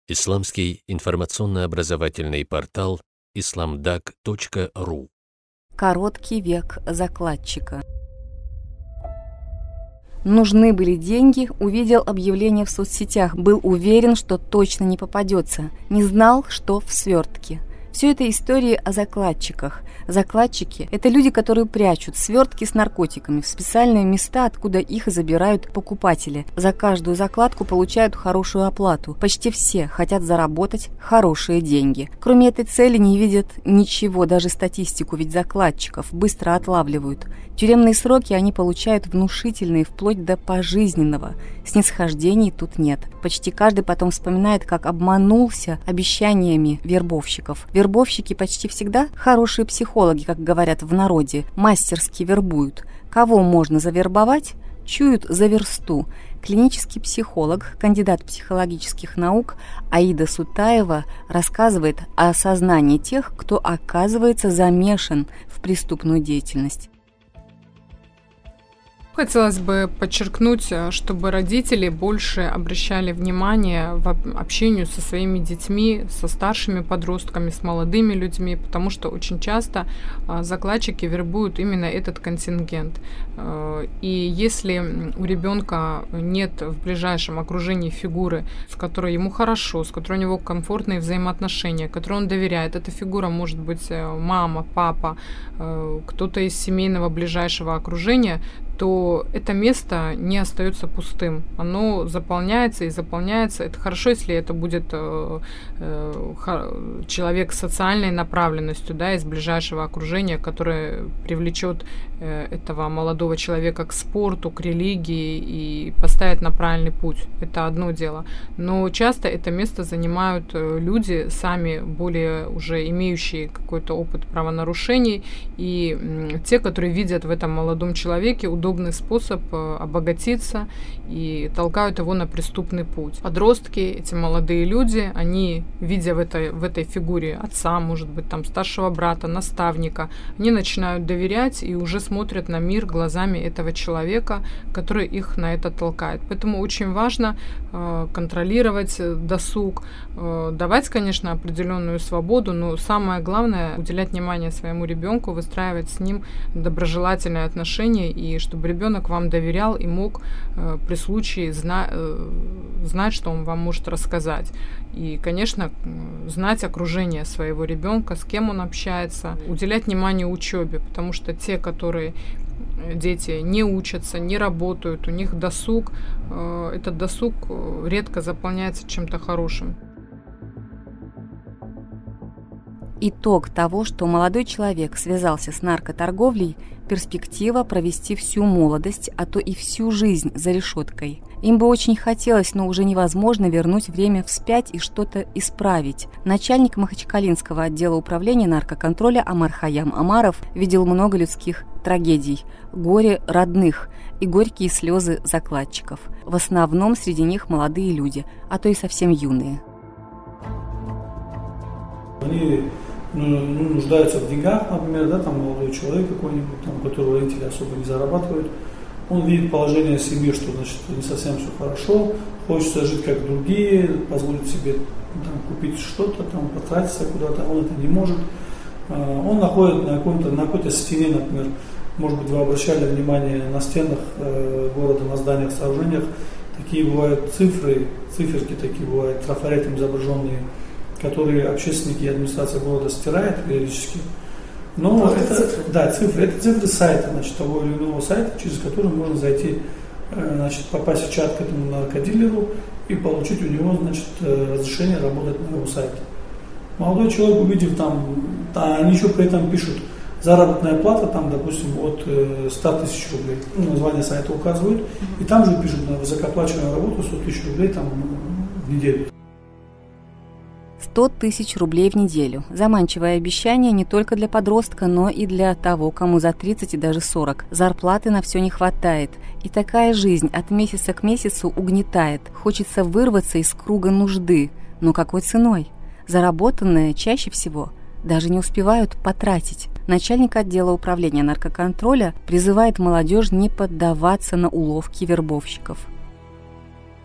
Исламский информационно-образовательный портал islamdag.ru. Короткий век закладчика. Нужны были деньги, увидел объявление в соцсетях, был уверен, что точно не попадется, не знал, что в свертке. Все это истории о закладчиках. Закладчики – это люди, которые прячут свертки с наркотиками в специальные места, откуда их забирают покупатели. За каждую закладку получают хорошую оплату. Почти все хотят заработать хорошие деньги. Кроме этой цели не видят ничего, даже статистику, ведь закладчиков быстро отлавливают. Тюремные сроки они получают внушительные, вплоть до пожизненного. Снисхождений тут нет. Почти каждый потом вспоминает, как обманулся обещаниями вербовщиков. Вербовщики почти всегда хорошие психологи, как говорят в народе, мастерски вербуют. Кого можно завербовать, чуют за версту. Клинический психолог, кандидат психологических наук Аида Сутаева рассказывает о осознании тех, кто оказывается замешан в преступную деятельность. Хотелось бы подчеркнуть, чтобы родители больше обращали внимание в общению со своими детьми, со старшими подростками, с молодыми людьми, потому что очень часто закладчики вербуют именно этот контингент. И если у ребенка нет в ближайшем окружении фигуры, с которой ему хорошо, с которой у него комфортные взаимоотношения, которой он доверяет, эта фигура может быть мама, папа, кто-то из семейного ближайшего окружения, то это место не остается пустым. Оно заполняется и заполняется. Это хорошо, если это будет человек с социальной направленностью, да, из ближайшего окружения, который привлечет этого молодого человека к спорту, к религии и поставит на правильный путь. Это одно дело. Но часто это место занимают люди, сами более уже имеющие какой-то опыт правонарушений, и те, которые видят в этом молодом человеке удобный способ обогатиться и толкают его на преступный путь. Подростки, эти молодые люди, они, видя в этой фигуре отца, может быть, там старшего брата, наставника, они начинают доверять и уже смотрят на мир глазами этого человека, который их на это толкает. Поэтому очень важно контролировать досуг, давать, конечно, определенную свободу, но самое главное — уделять внимание своему ребенку, выстраивать с ним доброжелательные отношения, и чтобы ребенок вам доверял и мог при случае знать, что он вам может рассказать. И, конечно, знать окружение своего ребенка, с кем он общается, уделять внимание учебе, потому что те, которые дети не учатся, не работают, у них досуг, этот досуг редко заполняется чем-то хорошим. Итог того, что молодой человек связался с наркоторговлей, перспектива провести всю молодость, а то и всю жизнь за решеткой. Им бы очень хотелось, но уже невозможно вернуть время вспять и что-то исправить. Начальник Махачкалинского отдела управления наркоконтроля Амар Хаям Амаров видел много людских трагедий, горе родных и горькие слезы закладчиков. В основном среди них молодые люди, а то и совсем юные. Они нуждаются в деньгах, например, да, там молодой человек какой-нибудь, там, который родители особо не зарабатывают. Он видит положение семьи, что, значит, не совсем все хорошо, хочется жить как другие, позволить себе там купить что-то, там, потратиться куда-то, он это не может. Он находит на какой-то стене, например, может быть, вы обращали внимание на стенах города, на зданиях, сооружениях, такие бывают циферки такие бывают, трафаретом изображенные, которые общественники и администрация города стирает периодически. Но цифры. Это цифры сайта, значит, того или иного сайта, через который можно зайти, значит, попасть в чат к этому наркодилеру и получить у него, значит, разрешение работать на его сайте. Молодой человек, увидев там, они еще при этом пишут заработная плата, там, допустим, от 100 тысяч рублей. Название сайта указывают, и там же пишут на высокооплачиваемую работу 100 тысяч рублей там, в неделю. 100 тысяч рублей в неделю. Заманчивое обещание не только для подростка, но и для того, кому за 30 и даже 40. Зарплаты на все не хватает. И такая жизнь от месяца к месяцу угнетает. Хочется вырваться из круга нужды. Но какой ценой? Заработанное чаще всего даже не успевают потратить. Начальник отдела управления наркоконтроля призывает молодежь не поддаваться на уловки вербовщиков.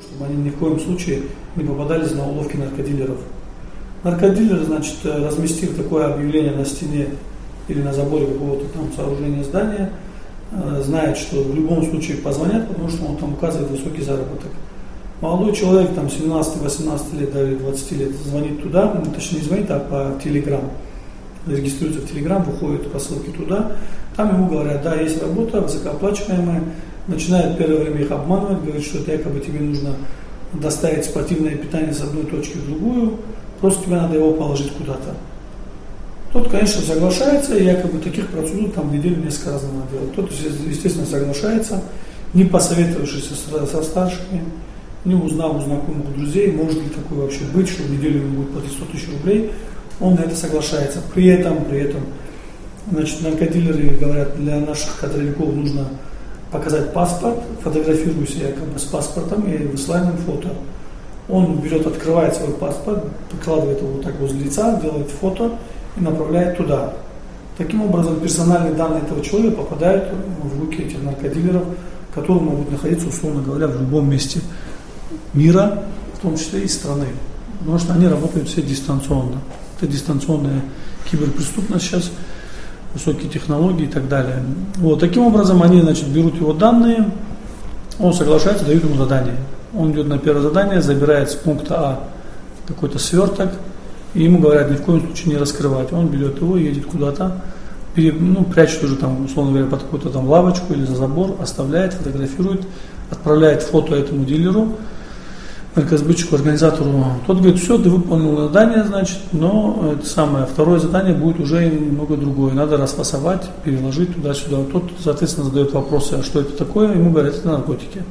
Чтобы они ни в коем случае не попадались на уловки наркодилеров. Наркодилер, значит, разместив такое объявление на стене или на заборе какого-то там сооружения здания, знает, что в любом случае позвонят, потому что он там указывает высокий заработок. Молодой человек, там 17-18 лет, даже 20 лет, звонит туда, точнее не звонит, а по Telegram, регистрируется в Telegram, выходит по ссылке туда, там ему говорят, да, есть работа, высокооплачиваемая, начинает первое время их обманывать, говорит, что это якобы тебе нужно доставить спортивное питание с одной точки в другую, просто тебе надо его положить куда-то. Тот, конечно, соглашается, и якобы таких процедур там в неделю несколько раз надо делать. Тот, естественно, соглашается, не посоветовавшись со старшими, не узнав у знакомых, у друзей, может ли такое вообще быть, что в неделю ему будет платить 100 тысяч рублей, он на это соглашается. При этом, значит, наркодилеры говорят, для наших кадровиков нужно показать паспорт, фотографируйся якобы с паспортом и высылаем фото. Он берет, открывает свой паспорт, прикладывает его вот так возле лица, делает фото и направляет туда. Таким образом, персональные данные этого человека попадают в руки этих наркодилеров, которые могут находиться, условно говоря, в любом месте мира, в том числе и страны. Потому что они работают все дистанционно. Это дистанционная киберпреступность сейчас, высокие технологии и так далее. Вот, таким образом, они, значит, берут его данные, он соглашается, дают ему задание. Он идет на первое задание, забирает с пункта А какой-то сверток, и ему говорят, ни в коем случае не раскрывать. Он берет его, едет куда-то, прячет уже там, условно говоря, под какую-то там лавочку или за забор, оставляет, фотографирует, отправляет фото этому дилеру, наркосбытчику, организатору. Тот говорит, все, ты выполнил задание, значит, но это самое, второе задание будет уже немного другое. Надо расфасовать, переложить туда-сюда. Тот, соответственно, задает вопросы, а что это такое? Ему говорят, это наркотики.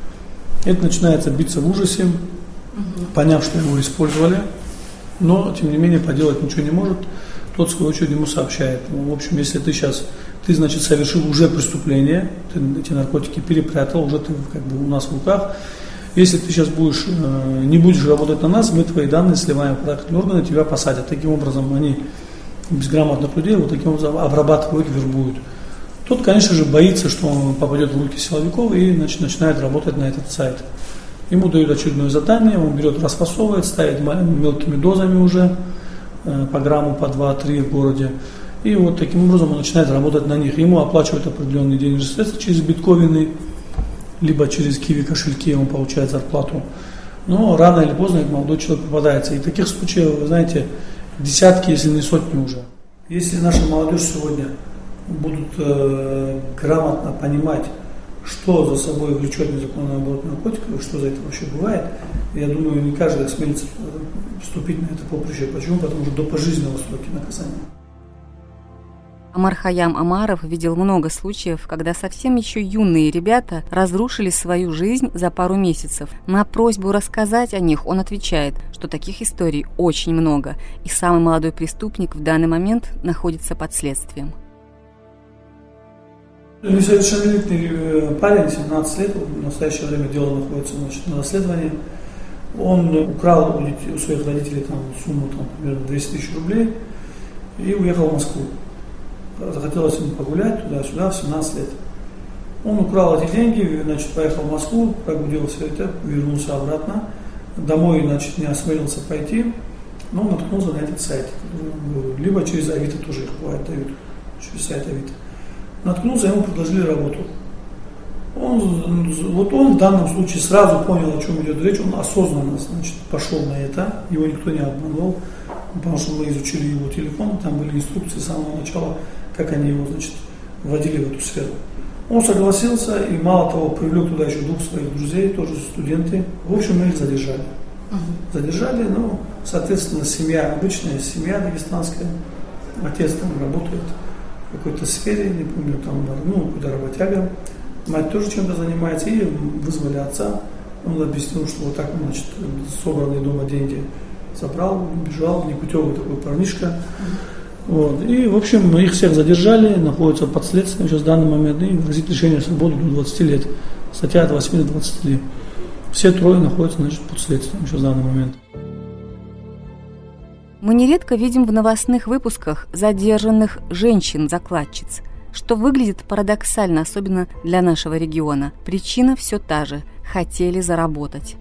Это начинается биться в ужасе, поняв, что его использовали, но, тем не менее, поделать ничего не может. Тот, в свою очередь, ему сообщает. В общем, если ты, значит, совершил уже преступление, ты эти наркотики перепрятал, уже ты как бы у нас в руках. Если ты сейчас не будешь работать на нас, мы твои данные сливаем в правоохранительные органы, тебя посадят. Таким образом, они безграмотных людей вот таким образом обрабатывают, вербуют. Тот, конечно же, боится, что он попадет в руки силовиков и начинает работать на этот сайт. Ему дают очередное задание, он берет, расфасовывает, ставит мелкими дозами уже, по грамму, по 2-3 в городе. И вот таким образом он начинает работать на них. Ему оплачивают определенные денежные средства через биткоины, либо через киви кошельки он получает зарплату. Но рано или поздно этот молодой человек попадается. И таких случаев, вы знаете, десятки, если не сотни уже. Если наша молодежь сегодня будут грамотно понимать, что за собой влечет незаконный оборот наркотиков, что за это вообще бывает, я думаю, не каждый осмелится вступить на это поприще. Почему? Потому что до пожизненного сроки наказания. Омар Хайям Омаров видел много случаев, когда совсем еще юные ребята разрушили свою жизнь за пару месяцев. На просьбу рассказать о них он отвечает, что таких историй очень много, и самый молодой преступник в данный момент находится под следствием. Несовершеннолетний парень, 17 лет, в настоящее время дело находится, значит, на расследовании. Он украл у своих родителей там, сумму примерно 200 тысяч рублей и уехал в Москву. Захотелось ему погулять туда-сюда в 17 лет. Он украл эти деньги, значит, поехал в Москву, прогудел все это, вернулся обратно. Домой, значит, не осмелился пойти, но наткнулся на этот сайт. Либо через Авито тоже их бывает дают, через сайт Авито. Наткнулся, ему предложили работу. Он в данном случае сразу понял, о чем идет речь, он осознанно, значит, пошел на это, его никто не обманул, потому что мы изучили его телефон, там были инструкции с самого начала, как они его, значит, вводили в эту сферу. Он согласился и, мало того, привлек туда еще 2 своих друзей, тоже студенты. В общем, мы их задержали. Задержали, соответственно, семья, обычная семья дагестанская, отец там работает в какой-то сфере, не помню, там, какой-то работяга. Мать тоже чем-то занимается, и вызвали отца. Он объяснил, что вот так он, значит, собранные дома деньги забрал, бежал, непутевый такой парнишка. Вот. И, в общем, их всех задержали, находятся под следствием сейчас в данный момент, и грозит лишение свободы до 20 лет. Статья от 8 до 20 лет. Все трое находятся, значит, под следствием сейчас в данный момент. Мы нередко видим в новостных выпусках задержанных женщин-закладчиц. что выглядит парадоксально, особенно для нашего региона. Причина все та же – хотели заработать.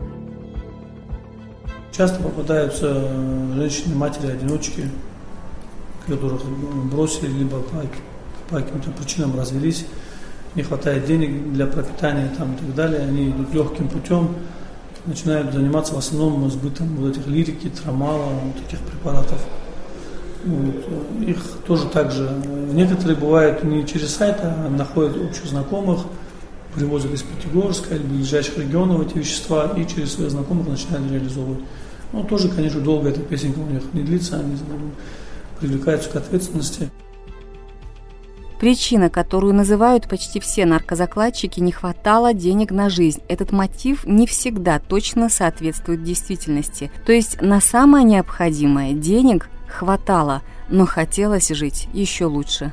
Часто попадаются женщины-матери-одиночки, которых бросили, либо по каким-то причинам развелись, не хватает денег для пропитания там, и так далее. Они идут легким путем, начинают заниматься в основном сбытом вот этих лирики, трамала, вот таких препаратов. Вот. Их тоже так же. Некоторые бывают не через сайт, а находят общих знакомых, привозят из Пятигорска или ближайших регионов эти вещества и через своих знакомых начинают реализовывать. Ну, тоже, конечно, долго эта песенка у них не длится, они привлекаются к ответственности. Причина, которую называют почти все наркозакладчики, не хватало денег на жизнь. Этот мотив не всегда точно соответствует действительности. То есть на самое необходимое денег хватало, но хотелось жить еще лучше.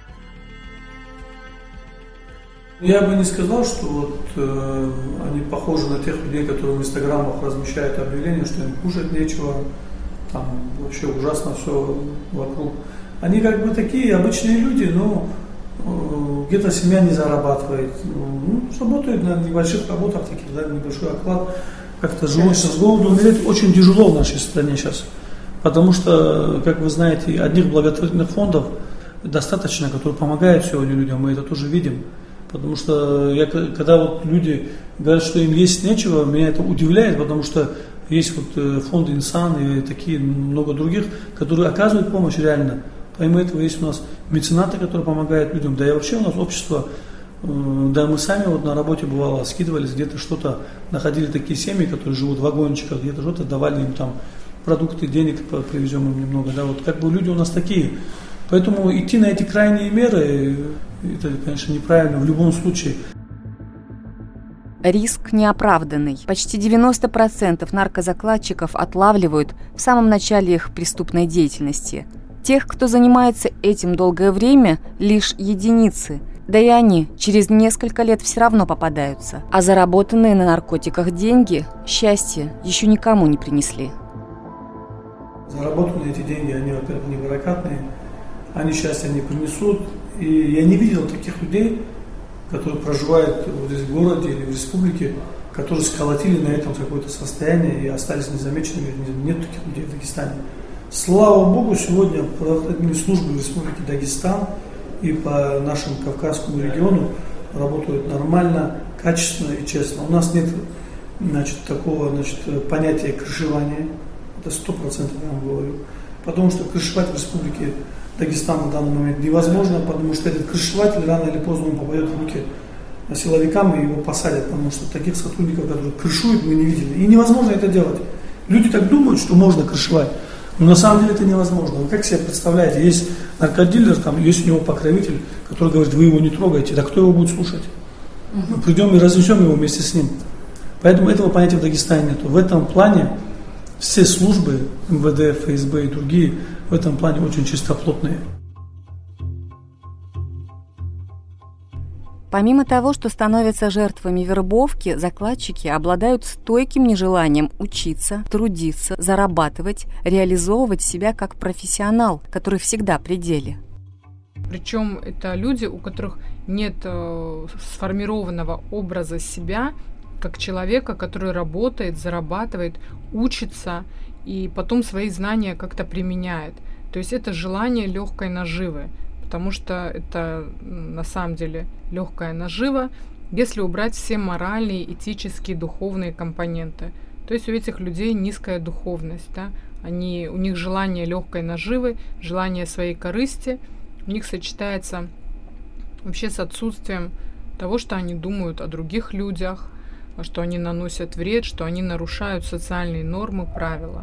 Я бы не сказал, что вот, они похожи на тех людей, которые в инстаграмах размещают объявления, что им кушать нечего, там вообще ужасно все вокруг. Они как бы такие обычные люди, но где-то семья не зарабатывает. Работают на небольших работах, таких, да, небольшой оклад, как-то живут с голоду. Умереть очень тяжело в нашей стране сейчас. Потому что, как вы знаете, одних благотворительных фондов достаточно, которые помогают сегодня людям, мы это тоже видим. Потому что когда вот люди говорят, что им есть нечего, меня это удивляет, потому что есть вот фонды Инсан и такие много других, которые оказывают помощь реально. Помимо этого есть у нас меценаты, которые помогают людям. Да и вообще у нас общество, да мы сами вот на работе бывало скидывались, где-то что-то, находили такие семьи, которые живут в вагончиках, где-то что-то давали им там продукты, денег привезем им немного. Да, вот как бы люди у нас такие. Поэтому идти на эти крайние меры, это, конечно, неправильно в любом случае. Риск неоправданный. Почти 90% наркозакладчиков отлавливают в самом начале их преступной деятельности. Тех, кто занимается этим долгое время, лишь единицы. Да и они через несколько лет все равно попадаются. А заработанные на наркотиках деньги счастья еще никому не принесли. Заработанные эти деньги, они, во-первых, не прокатные, они счастья не принесут. И я не видел таких людей, которые проживают вот здесь в городе или в республике, которые сколотили на этом какое-то состояние и остались незамеченными. Нет таких людей в Дагестане. Слава Богу, сегодня правоохранительные службы Республики Дагестан и по нашему Кавказскому региону работают нормально, качественно и честно. У нас нет такого понятия крышевания. Это 100% я вам говорю. Потому что крышевать в Республике Дагестан на данный момент невозможно, потому что этот крышеватель рано или поздно он попадет в руки силовикам и его посадят, потому что таких сотрудников, которые крышуют, мы не видели. И невозможно это делать. Люди так думают, что можно крышевать, но на самом деле это невозможно. Вы как себе представляете, есть наркодилер, там есть у него покровитель, который говорит, вы его не трогайте, да кто его будет слушать? Мы придем и разнесем его вместе с ним. Поэтому этого понятия в Дагестане нет. В этом плане все службы, МВД, ФСБ и другие, в этом плане очень чистоплотные. Помимо того, что становятся жертвами вербовки, закладчики обладают стойким нежеланием учиться, трудиться, зарабатывать, реализовывать себя как профессионал, который всегда при деле. Причем это люди, у которых нет сформированного образа себя, как человека, который работает, зарабатывает, учится и потом свои знания как-то применяет. То есть это желание легкой наживы, потому что это на самом деле легкая нажива, если убрать все моральные, этические, духовные компоненты. То есть у этих людей низкая духовность, да? У них желание легкой наживы, желание своей корысти, у них сочетается вообще с отсутствием того, что они думают о других людях, что они наносят вред, что они нарушают социальные нормы, правила.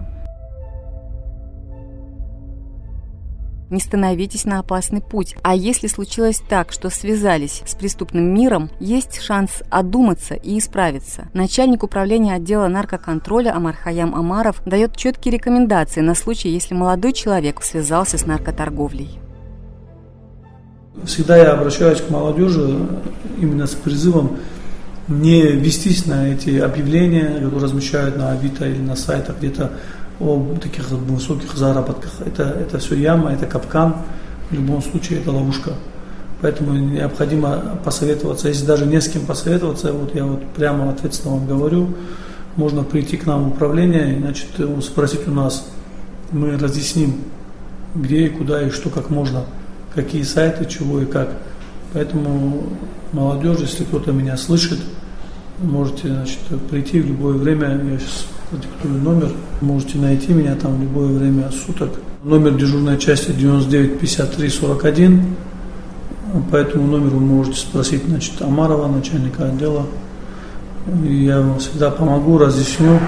Не становитесь на опасный путь. А если случилось так, что связались с преступным миром, есть шанс одуматься и исправиться. Начальник управления отдела наркоконтроля Омархаям Омаров дает четкие рекомендации на случай, если молодой человек связался с наркоторговлей. Всегда я обращаюсь к молодежи именно с призывом не вестись на эти объявления, которые размещают на Авито или на сайтах где-то о таких высоких заработках. Это все яма, это капкан, в любом случае это ловушка. Поэтому необходимо посоветоваться. Если даже не с кем посоветоваться, вот я вот прямо ответственно вам говорю, можно прийти к нам в управление, значит, спросить у нас, мы разъясним, где и куда и что, как можно, какие сайты, чего и как. Поэтому молодежь, если кто-то меня слышит, можете, значит, прийти в любое время. Я сейчас продиктую номер. Можете найти меня там в любое время суток. Номер дежурной части 99 53 41. По этому номеру вы можете спросить, значит, Амарова, начальника отдела. И я вам всегда помогу, разъясню.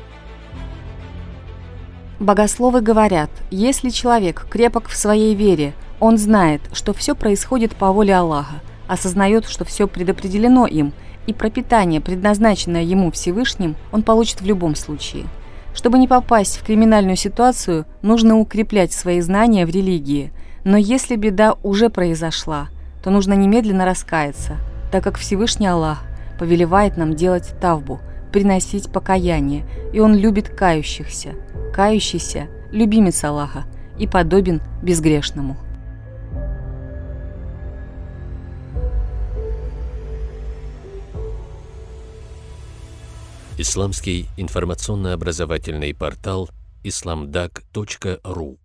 Богословы говорят, если человек крепок в своей вере, он знает, что все происходит по воле Аллаха, осознает, что все предопределено им, и пропитание, предназначенное ему Всевышним, он получит в любом случае. Чтобы не попасть в криминальную ситуацию, нужно укреплять свои знания в религии. Но если беда уже произошла, то нужно немедленно раскаяться, так как Всевышний Аллах повелевает нам делать тавбу, приносить покаяние, и Он любит кающихся. Кающийся – любимец Аллаха и подобен безгрешному. Исламский информационно-образовательный портал islamdag.ru